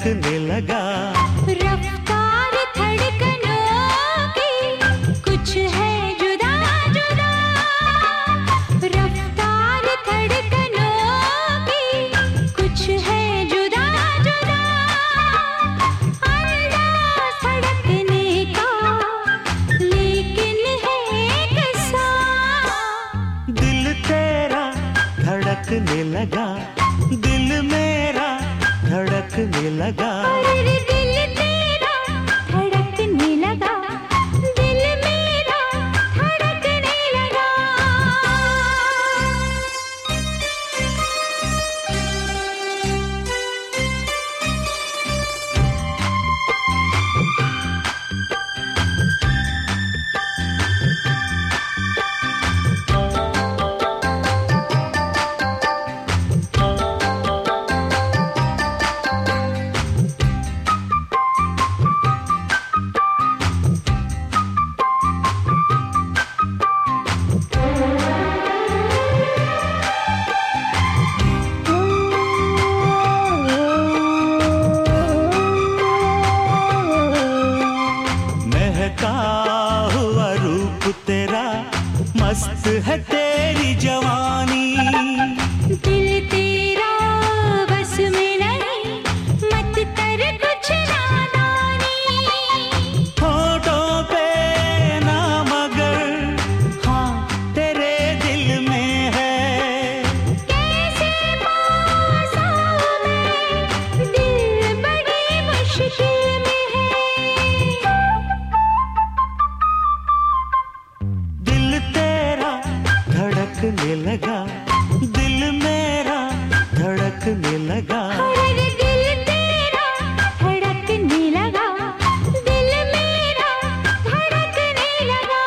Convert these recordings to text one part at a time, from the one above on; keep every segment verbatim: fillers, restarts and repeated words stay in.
धड़कने लगा। रफ्तार धड़कनों की कुछ है जुदा जुदा, रफ्तार धड़कनों की कुछ है जुदा जुदा, अंदाज़ धड़कने का लेकिन है कैसा। दिल तेरा धड़कने लगा, दिल मेरा धड़कने लगा। अरे दिल तेरा धड़कने लगा, दिल मेरा धड़कने लगा। हुआ रूप तेरा, मस्त है तेरी जवानी। दिल तेरा बस में नहीं, मत कर कुछ नादानी। होठों पे ना मगर हाँ तेरे दिल में है। कैसे पास आऊं मैं, दिल बड़ी मुश्किल में है। दिल तेरा धड़कने लगा, दिल मेरा धड़कने लगा। अरे दिल तेरा धड़कने लगा, दिल मेरा धड़कने लगा।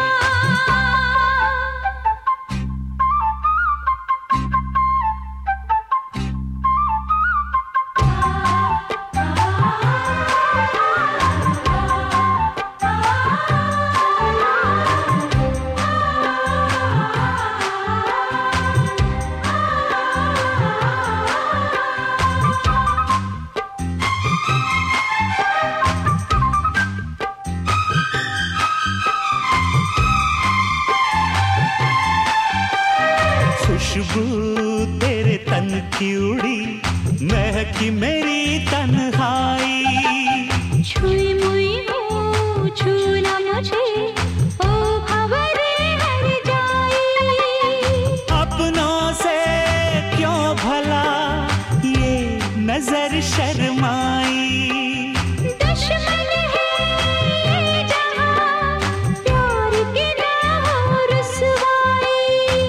खुशबू तेरे तन की उड़ी, महकी मेरी तन्हाई। छुई मुई हो छूना मुझे, ओ खबरे हर जाई। अपनों से क्यों भला ये नजर शर्माई। दुश्मन है ये जहां, प्यार की ना हो रुसवाई।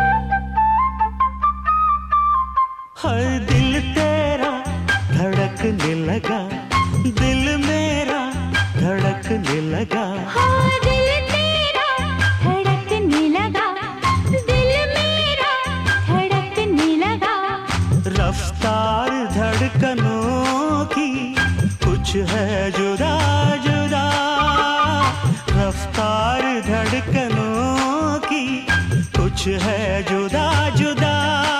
हर दिल तेरा धड़कने लगा, दिल मेरा धड़कने लगा। हाँ दिल तेरा धड़कने लगा, दिल मेरा धड़कने लगा। रफ्तार धड़कनों की कुछ है जुदा जुदा, रफ्तार धड़कनों की कुछ है जुदा जुदा,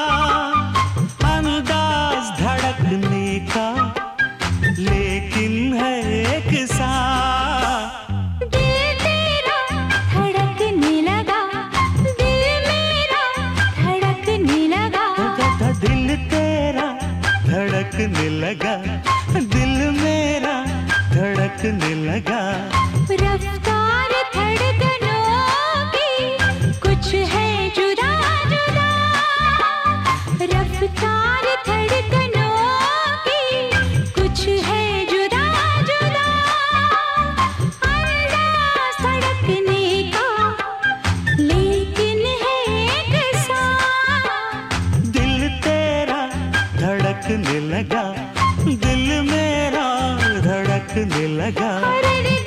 अंदाज धड़कने का लेकिन है एक सा। दिल तेरा धड़कने लगा, दिल मेरा धड़कने लगा। दिल तेरा धड़कने लगा, दिल मेरा धड़कने लगा। रफ्तार धड़कनों की कुछ है जुदा जुदा, रफ्तार धड़कनों की कुछ है जुदा जुदा, अंदाज़ धड़कने का लेकिन है कैसा। दिल तेरा धड़कने लगा, दिल मेरा धड़कने लगा। अरे